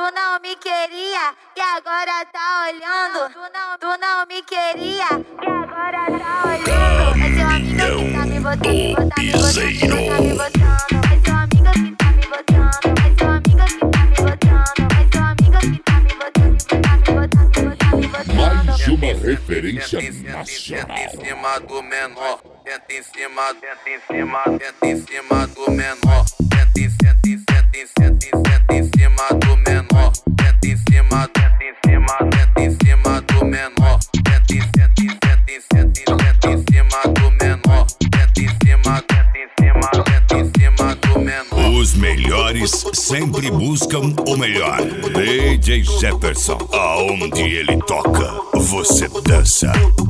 não me queria e agora tá olhando. Tu não me queria e agora tá olhando. É seu amigo que tá me botando, me botando, me botando. É seu amigo que tá me botando, é seu amigo que tá me botando, é seu amigo que tá me botando, me botando. Mais uma referência nacional. Senta em cima do menor, senta em cima do menor. Senta em cima do menor. Senta em cima do menor. Senta em cima do menor. Senta em cima do menor. Os melhores sempre buscam o melhor. DJ Jefferson, aonde ele toca, você dança.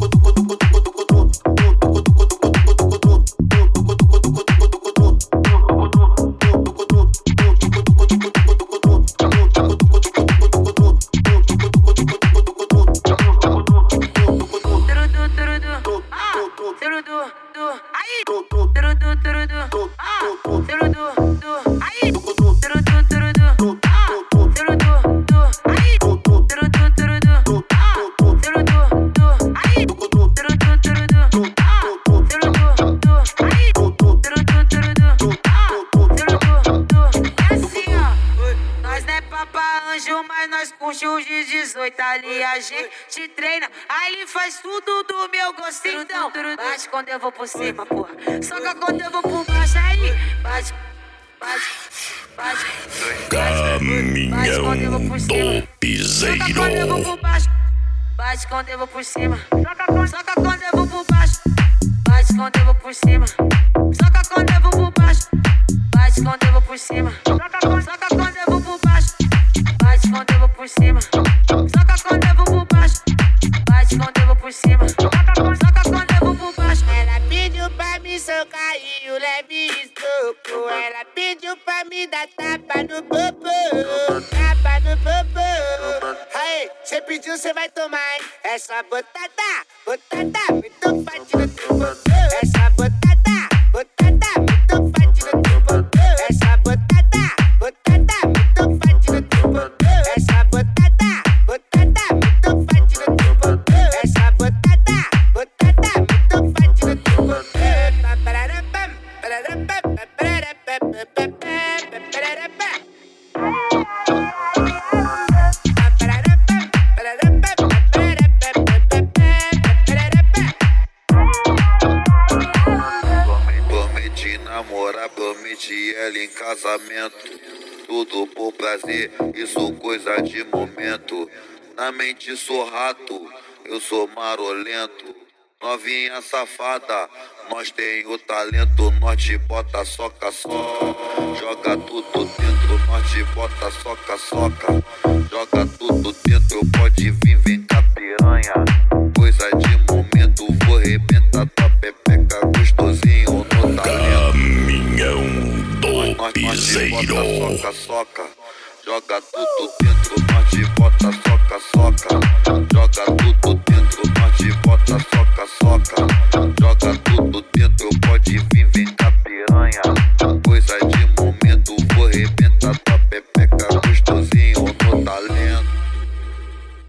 Mas nós curte os de 18 ali, a gente treina. Aí ele faz tudo do meu gosto, então bate quando eu vou por cima, porra. Soca quando eu vou por baixo, aí bate, bate, bate. Caminhão do Piseiro. Soca quando eu vou por baixo, bate quando eu vou por cima. Soca quando eu vou por baixo, bate quando eu vou por cima. Soca quando eu vou por baixo, bate quando eu vou por cima. Soca quando eu vou por baixo, bate quando eu vou por cima. Soca quando eu vou por baixo, bate quando eu vou por cima. Soca quando eu vou por baixo. Ela pediu pra me socar e o leve estoco. Ela pediu pra me dar tapa no popô. Tapa no popô. Aí, cê pediu, cê vai tomar, hein? Essa botada, botada, muito forte no teu popô. Essa botada, botada, muito forte no teu popô. Essa botada, botada, muito forte no teu popô. Essa botada, botada, muito forte no teu popô. Essa botada, botada, muito forte no teu popô. Prometi namorar, prometi ela em casamento. Tudo por prazer, isso coisa de momento. Na mente sou rato, eu sou marolento. Novinha safada, nós tem o talento. Nós te bota soca, soca. Joga tudo dentro, nós te bota soca, soca. Joga tudo dentro, pode vir, vem cá piranha. Coisa de momento, vou arrebentar tua pepeca gostosinho no talento. Caminhão do Piseiro. Soca, soca. Joga tudo dentro, nós te bota soca, soca. Joga tudo dentro, nós te bota soca, soca.